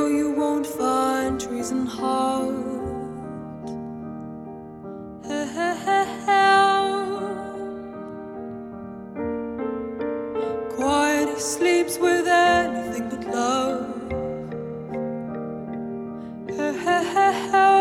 know you won't find trees and heart. Quiet, he sleeps with anything but love.